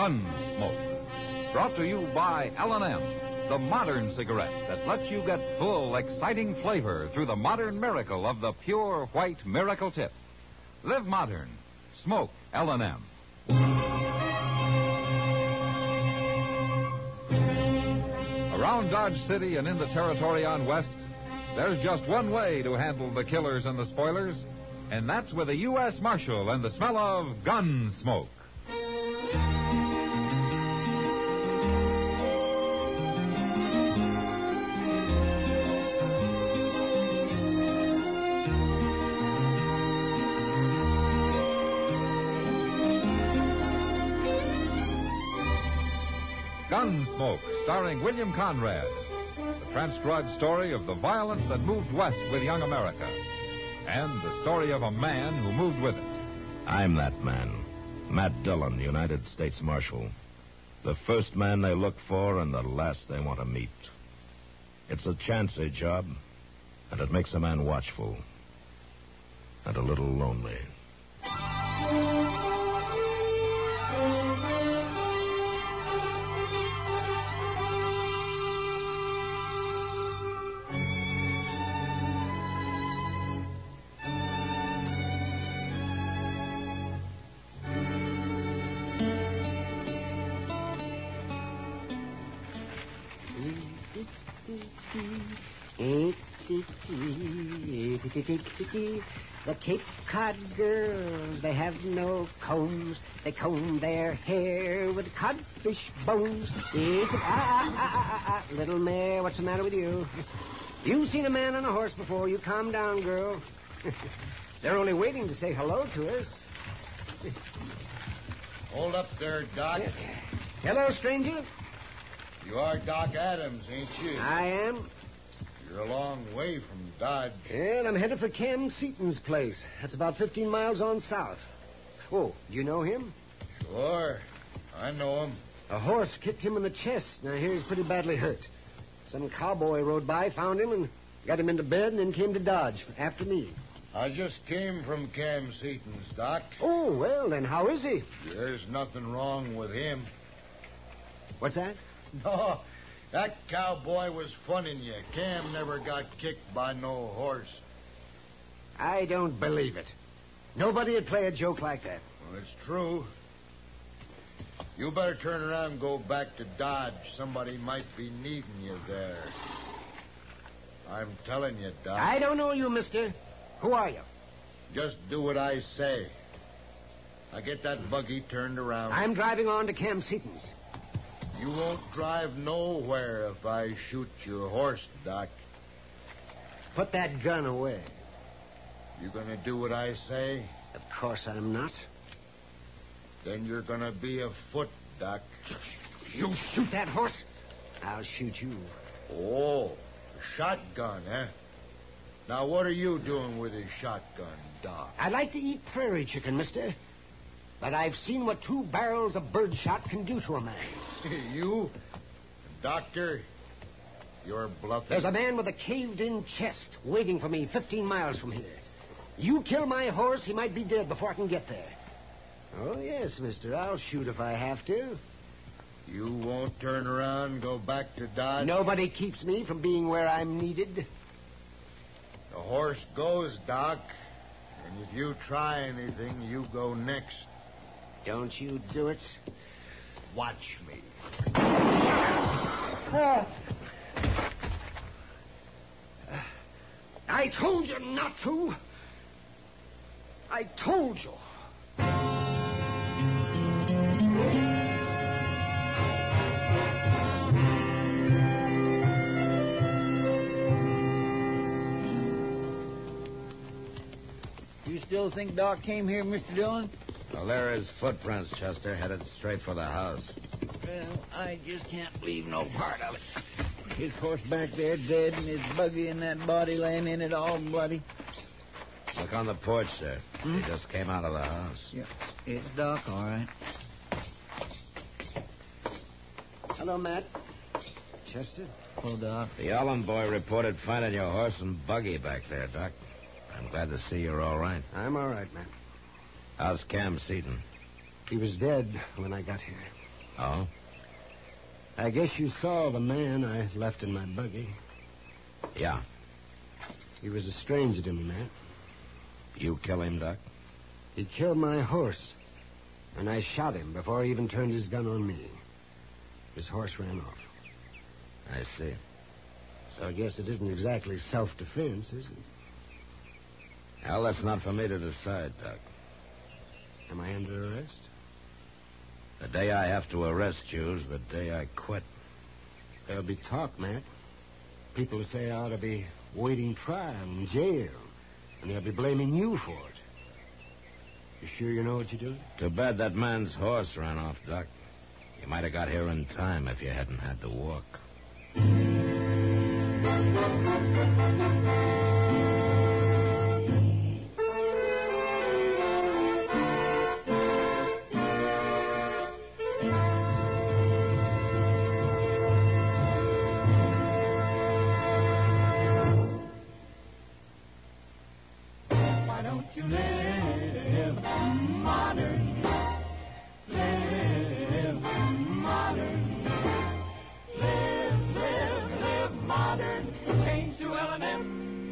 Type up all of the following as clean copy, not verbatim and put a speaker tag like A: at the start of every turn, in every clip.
A: Gunsmoke. Brought to you by L&M, the modern cigarette that lets you get full, exciting flavor through the modern miracle of the pure white Miracle Tip. Live modern. Smoke L&M. Around Dodge City and in the territory on West, there's just one way to handle the killers and the spoilers, and that's with a U.S. Marshal and the smell of Gunsmoke. Gunsmoke, starring William Conrad. The transcribed story of the violence that moved west with young America. And the story of a man who moved with it.
B: I'm that man. Matt Dillon, United States Marshal. The first man they look for and the last they want to meet. It's a chancy job, and it makes a man watchful. And a little lonely.
C: The Cape Cod girls, they have no combs. They comb their hair with codfish bones. Little mare, what's the matter with you? You've seen a man on a horse before. You calm down, girl. They're only waiting to say hello to us.
D: Hold up there, Doc.
C: Hello, stranger.
D: You are Doc Adams, ain't you?
C: I am.
D: You're a long way from Dodge.
C: And I'm headed for Cam Seaton's place. That's about 15 miles on south. Oh, do you know him?
D: Sure. I know him.
C: A horse kicked him in the chest. Now, here he's pretty badly hurt. Some cowboy rode by, found him, and got him into bed, and then came to Dodge after me.
D: I just came from Cam Seaton's, Doc.
C: Oh, well, then how is he?
D: There's nothing wrong with him.
C: What's that?
D: No, that cowboy was funning you. Cam never got kicked by no horse.
C: I don't believe it. Nobody would play a joke like that.
D: Well, it's true. You better turn around and go back to Dodge. Somebody might be needing you there. I'm telling you, Doc.
C: I don't know you, mister. Who are you?
D: Just do what I say. Now get that buggy turned around.
C: I'm driving on to Cam Seaton's.
D: You won't drive nowhere if I shoot your horse, Doc.
C: Put that gun away.
D: You gonna do what I say?
C: Of course I'm not.
D: Then you're gonna be afoot, Doc.
C: You shoot that horse, I'll shoot you.
D: Oh, a shotgun, eh? Now, what are you doing with a shotgun, Doc?
C: I like to eat prairie chicken, mister. But I've seen what 2 barrels of birdshot can do to a man.
D: You? Doctor, you're bluffing.
C: There's a man with a caved-in chest waiting for me 15 miles from here. You kill my horse, he might be dead before I can get there. Oh, yes, mister. I'll shoot if I have to.
D: You won't turn around and go back to Dodge?
C: Nobody keeps me from being where I'm needed.
D: The horse goes, Doc. And if you try anything, you go next.
C: Don't you do it.
D: Watch me.
C: I told you not to. I told you.
E: You still think Doc came here, Mr. Dillon?
B: Well, there are his footprints, Chester, headed straight for the house.
E: Well, I just can't believe no part of it. His horse back there dead, and his buggy and that body laying in it all bloody.
B: Look on the porch, sir. He just came out of the house.
E: Yeah, it's Doc, all right.
C: Hello, Matt. Chester?
E: Oh, Doc.
B: The Allen boy reported finding your horse and buggy back there, Doc. I'm glad to see you're all right.
C: I'm all right, Matt.
B: How's Cam Seaton?
C: He was dead when I got here.
B: Oh?
C: I guess you saw the man I left in my buggy.
B: Yeah.
C: He was a stranger to me, Matt.
B: You kill him, Doc?
C: He killed my horse, and I shot him before he even turned his gun on me. His horse ran off.
B: I see.
C: So I guess it isn't exactly self-defense, is it?
B: Well, that's not for me to decide, Doc.
C: Am I under arrest?
B: The day I have to arrest you is the day I quit.
C: There'll be talk, Matt. People will say I ought to be waiting trial in jail, and they'll be blaming you for it. You sure you know what you're doing?
B: Too bad that man's horse ran off, Doc. You might have got here in time if you hadn't had to walk.
E: Why don't you live modern? Live modern. Live modern. Change to L&M.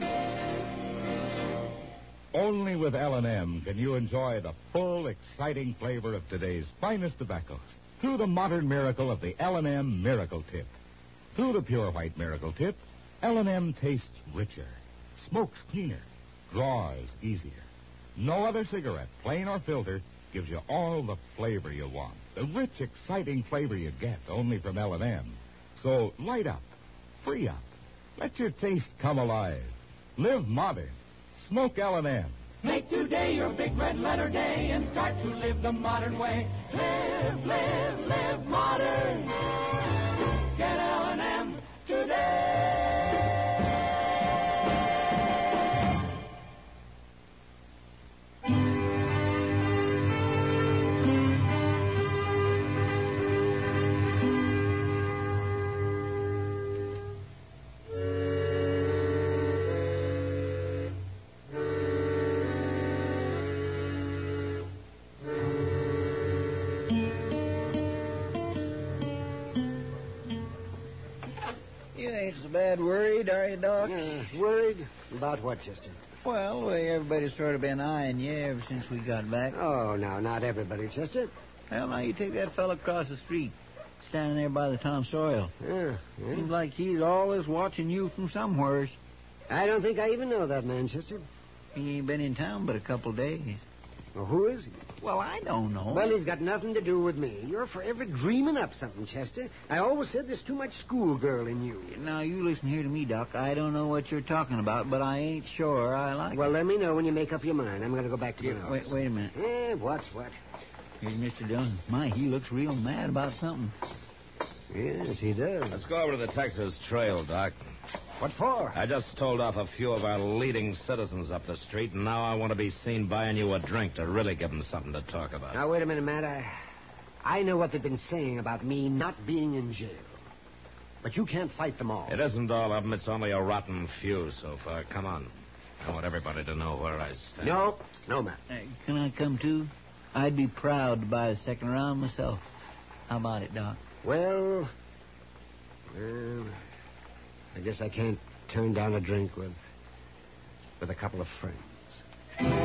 F: Only with L&M can you enjoy the full, exciting flavor of today's finest tobaccos through the modern miracle of the L&M Miracle Tip. Through the pure white Miracle Tip, L&M tastes richer, smokes cleaner, draws easier. No other cigarette, plain or filter, gives you all the flavor you want. The rich, exciting flavor you get only from L&M. So light up, free up, let your taste come alive. Live modern. Smoke L&M.
E: Make today your big red letter day and start to live the modern way. Live modern. Get L&M today. You ain't so bad worried, are you, Doc?
C: Worried? About what, Chester?
E: Well, the way everybody's sort of been eyeing you ever since we got back.
C: Oh, no, not everybody, Chester.
E: Well, now you take that fella across the street, standing there by the Tom Sawyer.
C: Yeah.
E: Seems like he's always watching you from somewheres.
C: I don't think I even know that man, Chester.
E: He ain't been in town but a couple of days.
C: Well, who is he?
E: Well, I don't know.
C: Well, he's got nothing to do with me. You're forever dreaming up something, Chester. I always said there's too much schoolgirl in you.
E: Now, you listen here to me, Doc. I don't know what you're talking about, but I ain't sure I like
C: Well,
E: it.
C: let me know when you make up your mind. I'm going to go back to my office.
E: Wait a minute.
C: What?
E: Here's Mr. Dillon. My, he looks real mad about something.
C: Yes, he does.
B: Let's go over to the Texas Trail, Doc.
C: What for?
B: I just told off a few of our leading citizens up the street, and now I want to be seen buying you a drink to really give them something to talk about.
C: Now, wait a minute, Matt. I know what they've been saying about me not being in jail. But you can't fight them all.
B: It isn't all of them. It's only a rotten few so far. Come on. I want everybody to know where I stand.
C: No, Matt.
E: Can I come too? I'd be proud to buy a second round myself. How about it, Doc?
C: Well, I guess I can't turn down a drink with a couple of friends.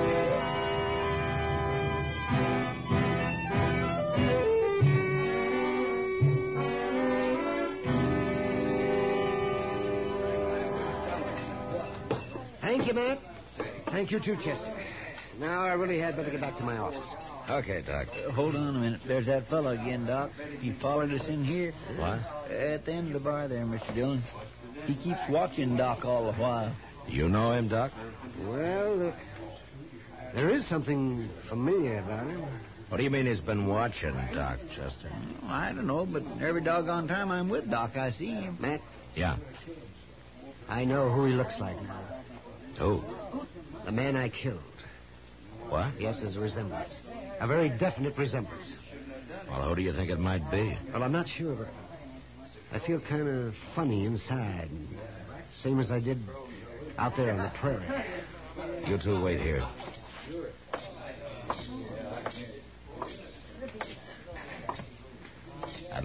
C: Thank you, Matt. Thank you, too, Chester. Now, I really had better get back to my office.
B: Okay, Doc.
E: Hold on a minute. There's that fella again, Doc. He followed us in here.
B: What?
E: At the end of the bar there, Mr. Dillon. He keeps watching Doc all the while.
B: You know him, Doc?
C: Well, there is something familiar about him.
B: What do you mean he's been watching, Doc, Chester?
E: I don't know, but every doggone time I'm with Doc, I see him.
C: Matt,
B: Yeah.
C: I know who he looks like now.
B: Who?
C: The man I killed.
B: What?
C: Yes, there's a resemblance. A very definite resemblance.
B: Well, who do you think it might be?
C: Well, I'm not sure, but I feel kind of funny inside. Same as I did out there on the prairie.
B: You two wait here.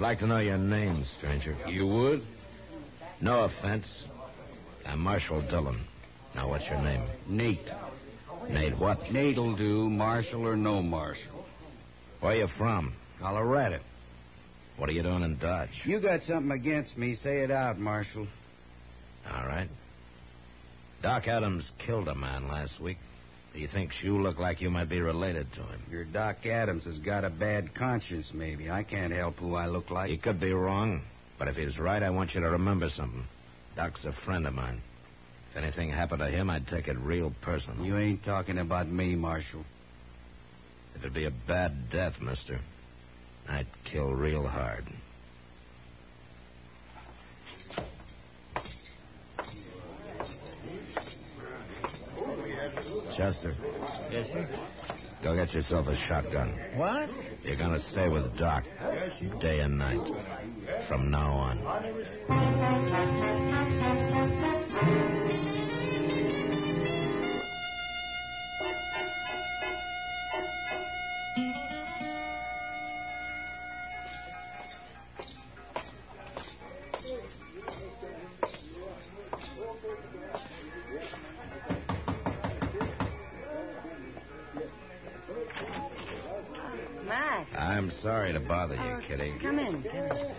B: like to know your name, stranger.
G: You would?
B: No offense. I'm Marshal Dillon. Now, what's your name?
G: Nate.
B: Nate what?
G: Nate'll do, Marshal or no Marshal.
B: Where you from?
G: Colorado.
B: What are you doing in Dodge?
G: You got something against me, say it out, Marshal.
B: All right. Doc Adams killed a man last week. He thinks you look like you might be related to him.
G: Your Doc Adams has got a bad conscience, maybe. I can't help who I look like.
B: He could be wrong, but if he's right, I want you to remember something. Doc's a friend of mine. If anything happened to him, I'd take it real personal.
G: You ain't talking about me, Marshal.
B: It'd be a bad death, mister. I'd kill real hard. Chester.
H: Yes, sir.
B: Go get yourself a shotgun.
H: What?
B: You're gonna stay with Doc day and night. From now on.
I: Matt.
B: I'm sorry to bother you, Kitty.
I: Come in. I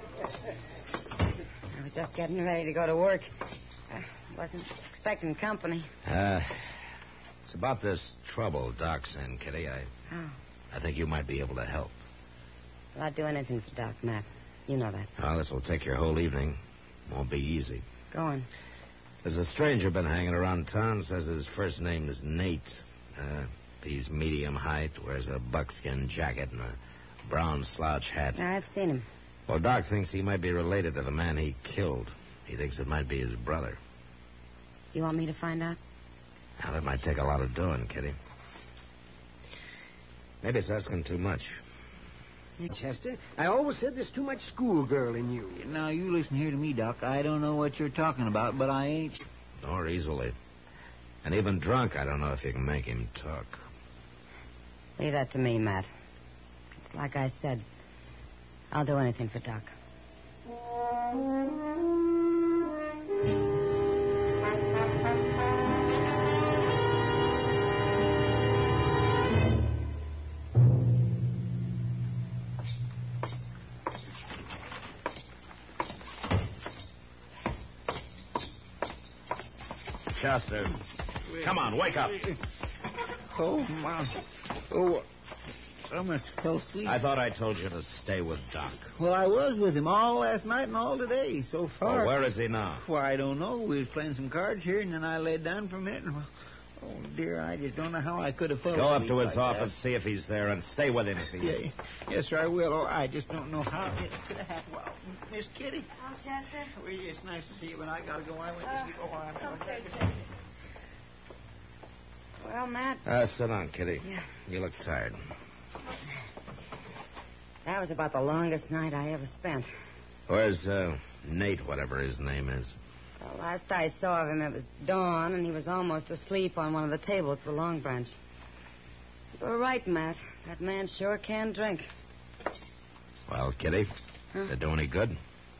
I: was just getting ready to go to work. Wasn't expecting company.
B: It's about this trouble Doc's in, Kitty. I think you might be able to help.
I: Well, I'd do anything for Doc, Matt. You know that.
B: Well, this will take your whole evening. Won't be easy.
I: Go on.
B: There's a stranger been hanging around town. Says his first name is Nate. He's medium height, wears a buckskin jacket and a brown slouch hat.
I: I've seen him.
B: Well, Doc thinks he might be related to the man he killed. He thinks it might be his brother.
I: You want me to find out?
B: Now, that might take a lot of doing, Kitty. Maybe it's asking too much.
C: Chester, I always said there's too much schoolgirl in you.
H: Now, you listen here to me, Doc. I don't know what you're talking about, but I ain't...
B: Nor easily. And even drunk, I don't know if you can make him talk.
I: Leave that to me, Matt. Like I said, I'll do anything for Doc.
B: Chester, come on, wake up.
H: Oh, Mom. Oh, I must fell asleep.
B: I thought I told you to stay with Doc.
H: Well, I was with him all last night and all today so far.
B: Oh, where is he now?
H: Why, I don't know. We was playing some cards here, and then I laid down for a minute. And, oh, dear, I just don't know how I could have fell
B: Go up
H: asleep
B: to his
H: like
B: office, see if he's there, and stay with him if he is.
H: Yes, sir, I will. Oh, I just don't know how it could have happened. Well, Miss Kitty.
I: Oh, Chester.
H: Well, it's nice to see you, but I got to go. I went to sleep a while.
I: Okay, Chester. Well, Matt.
B: Sit down, Kitty.
I: Yeah.
B: You look tired.
I: That was about the longest night I ever spent.
B: Where's Nate, whatever his name is?
I: Well, last I saw of him, it was dawn, and he was almost asleep on one of the tables for Long Branch. You were right, Matt. That man sure can drink.
B: Well, Kitty,
I: Huh?
B: did it do any good?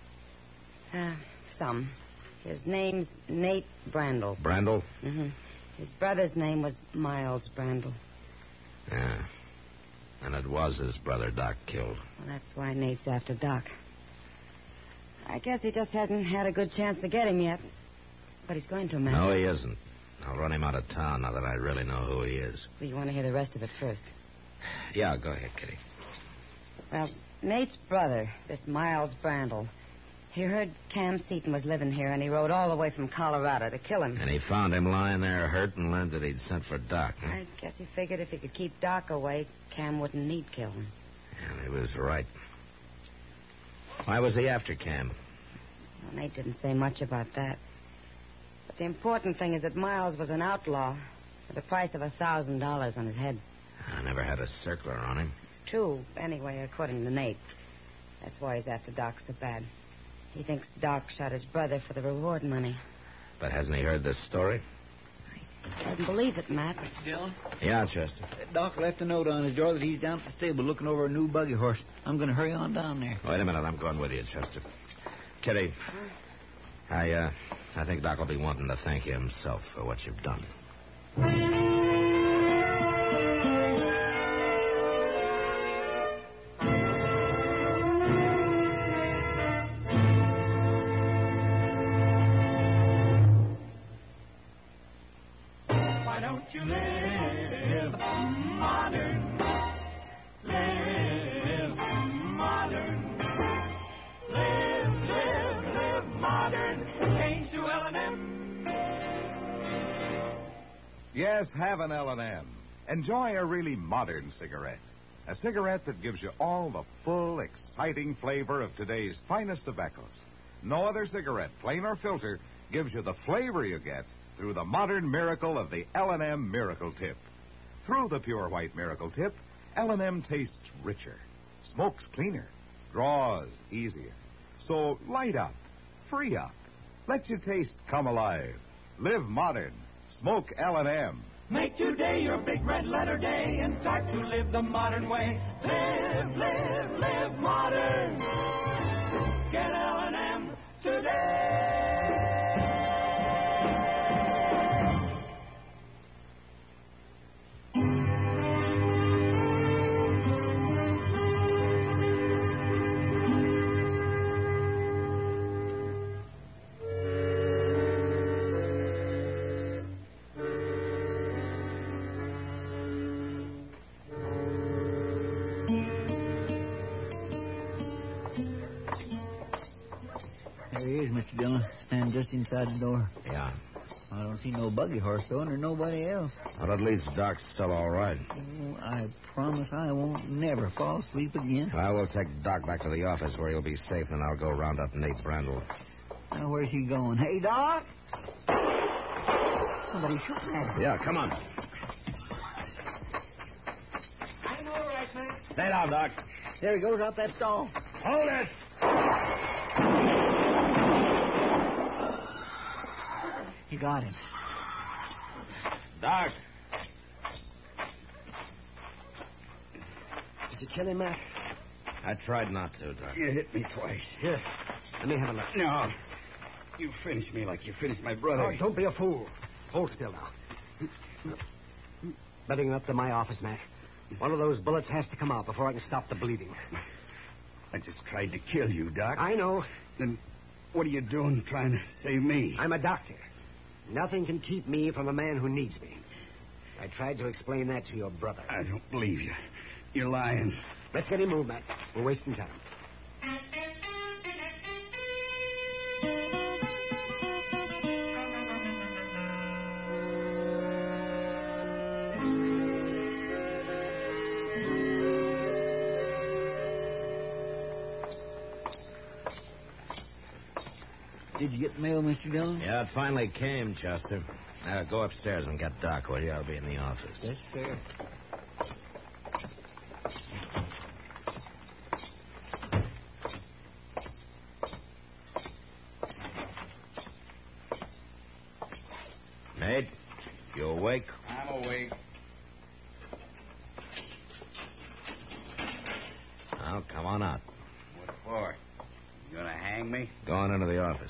I: Some. His name's Nate Brandel.
B: Brandel?
I: Mm-hmm. His brother's name was Miles Brandel.
B: Yeah. And it was his brother Doc killed.
I: Well, that's why Nate's after Doc. I guess he just hasn't had a good chance to get him yet. But he's going to, Matt.
B: No, he isn't. I'll run him out of town now that I really know who he is.
I: Well, you want to hear the rest of it first?
B: Yeah, go ahead, Kitty.
I: Well, Nate's brother, this Miles Brandel, he heard Cam Seaton was living here, and he rode all the way from Colorado to kill him.
B: And he found him lying there hurt and learned that he'd sent for Doc. Huh?
I: I guess he figured if he could keep Doc away, Cam wouldn't need killing.
B: And he was right. Why was he after Cam?
I: Well, Nate didn't say much about that. But the important thing is that Miles was an outlaw with a price of $1,000 on his head.
B: I never had a circler on him.
I: True, anyway, according to Nate. That's why he's after Doc so bad. He thinks Doc shot his brother for the reward money.
B: But hasn't he heard this story?
I: I I couldn't believe it, Matt.
H: Dillon?
B: Yeah, Chester.
H: Doc left a note on his door that he's down at the stable looking over a new buggy horse. I'm going to hurry on down there.
B: Wait a minute. I'm going with you, Chester. Kitty, I think Doc will be wanting to thank you himself for what you've done.
E: Why don't you live modern? Live modern. Live modern. Change to L&M.
F: Yes, have an L&M. Enjoy a really modern cigarette. A cigarette that gives you all the full, exciting flavor of today's finest tobaccos. No other cigarette, plain or filter, gives you the flavor you get through the modern miracle of the L&M Miracle Tip. Through the pure white Miracle Tip, L&M tastes richer, smokes cleaner, draws easier. So light up, free up, let your taste come alive. Live modern. Smoke L&M.
E: Make today your big red letter day and start to live the modern way. Live modern. Get L&M today.
H: There he is, Mr. Dillon, standing just inside the door.
B: Yeah.
H: I don't see no buggy horse, though, and there's nobody else.
B: Well, at least Doc's still all right.
H: Oh, I promise I won't never fall asleep again.
B: I will take Doc back to the office where he'll be safe, and I'll go round up Nate Brandel.
H: Now, where's he going? Hey, Doc! Somebody shooting at him.
B: Yeah, come on.
C: I'm all right, man.
B: Stay down, Doc.
H: There he goes out that stall.
B: Hold it!
H: You got him.
B: Doc.
C: Did you kill him, Matt?
B: I tried not to, Doc.
G: You hit me twice.
C: Here, let me have a look.
G: No. You finished me like you finished my brother.
C: Oh, don't be a fool. Hold still now. Better get up to my office, Matt. One of those bullets has to come out before I can stop the bleeding.
G: I just tried to kill you, Doc.
C: I know.
G: Then what are you doing trying to save me?
C: I'm a doctor. Nothing can keep me from a man who needs me. I tried to explain that to your brother.
G: I don't believe you. You're lying.
C: Let's get him moved, Matt. We're wasting time.
H: Did you get the mail, Mr. Dillon?
B: Yeah, it finally came, Chester. Go upstairs and get Doc, will you? I'll be in the office.
H: Yes, sir.
B: Nate, you awake?
G: I'm awake.
B: Well, come on out.
G: What for? You gonna hang me?
B: Go on into the office.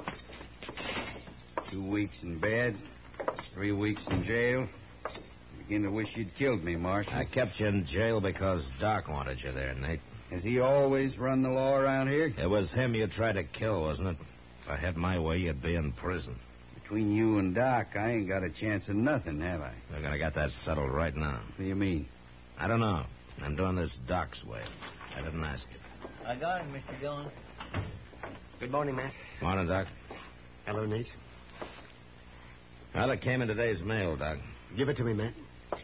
G: 2 weeks in bed, 3 weeks in jail. Begin to wish you'd killed me, Marshal.
B: I kept you in jail because Doc wanted you there, Nate.
G: Has he always run the law around here?
B: It was him you tried to kill, wasn't it? If I had my way, you'd be in prison.
G: Between you and Doc, I ain't got a chance of nothing, have I?
B: We're going to get that settled right now.
G: What do you mean?
B: I don't know. I'm doing this Doc's way. I didn't ask you.
H: I got him, Mr. Dillon.
C: Good morning, Matt.
B: Morning, Doc.
C: Hello, Nate.
B: Well, it came in today's mail, Doc.
C: Give it to me, Matt.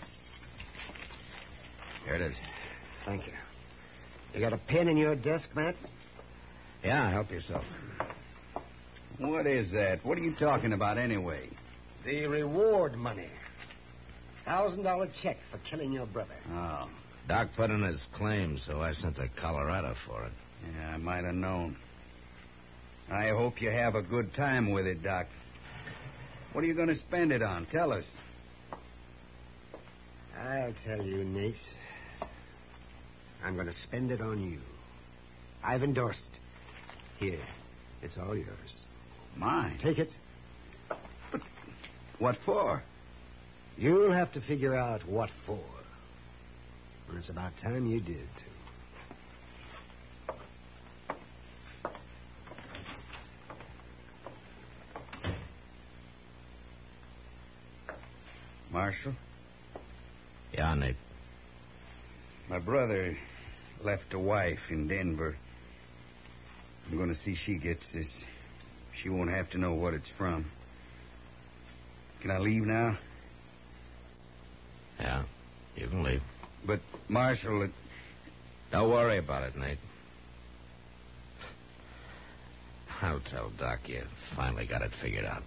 B: Here it is.
C: Thank you. You got a pen in your desk, Matt?
B: Yeah, help yourself.
G: What is that? What are you talking about anyway?
C: The reward money. $1,000 check for killing your brother.
G: Oh,
B: Doc put in his claim, so I sent to Colorado for it.
G: yeah, I might have known. I hope you have a good time with it, Doc. What are you going to spend it on? Tell us.
C: I'll tell you, Nate. I'm going to spend it on you. I've endorsed it. Here, it's all yours.
G: Mine?
C: Take it.
G: But what for?
C: You'll have to figure out what for. Well, it's about time you did, too.
G: Marshal?
B: Yeah, Nate.
G: My brother left a wife in Denver. I'm going to see she gets this. She won't have to know what it's from. Can I leave now?
B: Yeah, you can leave.
G: But, Marshal,
B: Don't worry about it, Nate. I'll tell Doc you finally got it figured out.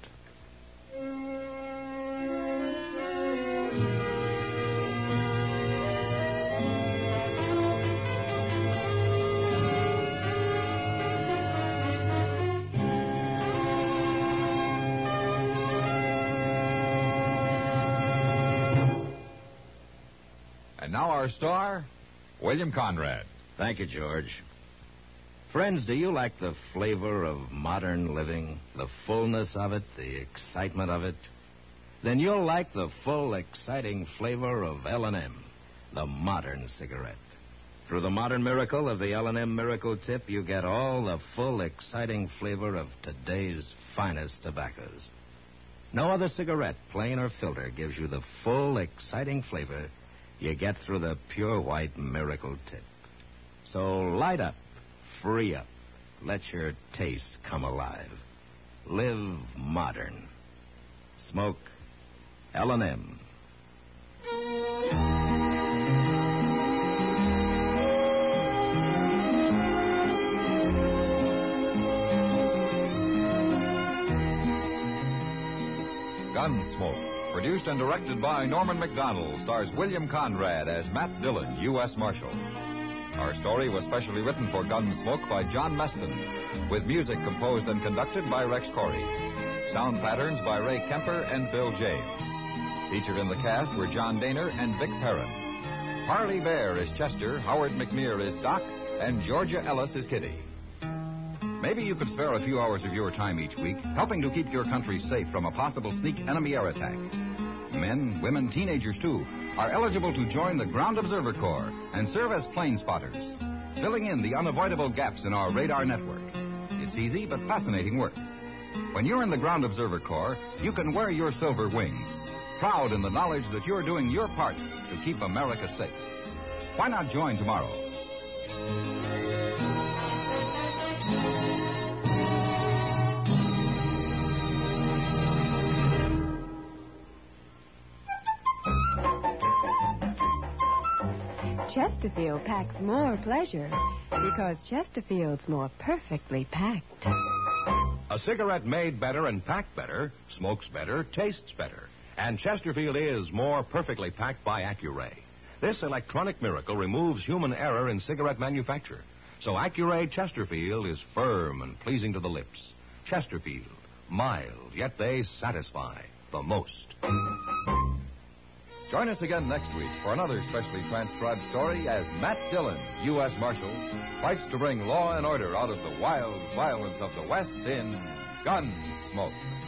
A: And now our star, William Conrad.
B: Thank you, George. Friends, do you like the flavor of modern living, the fullness of it, the excitement of it? Then you'll like the full, exciting flavor of L&M, the modern cigarette. Through the modern miracle of the L&M Miracle Tip, you get all the full, exciting flavor of today's finest tobaccos. No other cigarette, plain or filter, gives you the full, exciting flavor you get through the pure white Miracle Tip. So light up, free up, let your taste come alive. Live modern. Smoke L&M.
A: Gunsmoke, produced and directed by Norman McDonald, stars William Conrad as Matt Dillon, U.S. Marshal. Our story was specially written for Gunsmoke by John Meston, with music composed and conducted by Rex Corey. Sound patterns by Ray Kemper and Bill James. Featured in the cast were John Daner and Vic Perrin. Harley Bear is Chester, Howard McNear is Doc, and Georgia Ellis is Kitty. Maybe you could spare a few hours of your time each week, helping to keep your country safe from a possible sneak enemy air attack. Men, women, teenagers, too, are eligible to join the Ground Observer Corps and serve as plane spotters, filling in the unavoidable gaps in our radar network. It's easy but fascinating work. When you're in the Ground Observer Corps, you can wear your silver wings, proud in the knowledge that you're doing your part to keep America safe. Why not join tomorrow?
J: Chesterfield packs more pleasure because Chesterfield's more perfectly packed.
K: A cigarette made better and packed better, smokes better, tastes better. And Chesterfield is more perfectly packed by Accuray. This electronic miracle removes human error in cigarette manufacture. So Accuray Chesterfield is firm and pleasing to the lips. Chesterfield, mild, yet they satisfy the most.
A: Join us again next week for another specially transcribed story as Matt Dillon, U.S. Marshal, fights to bring law and order out of the wild violence of the West in Gunsmoke.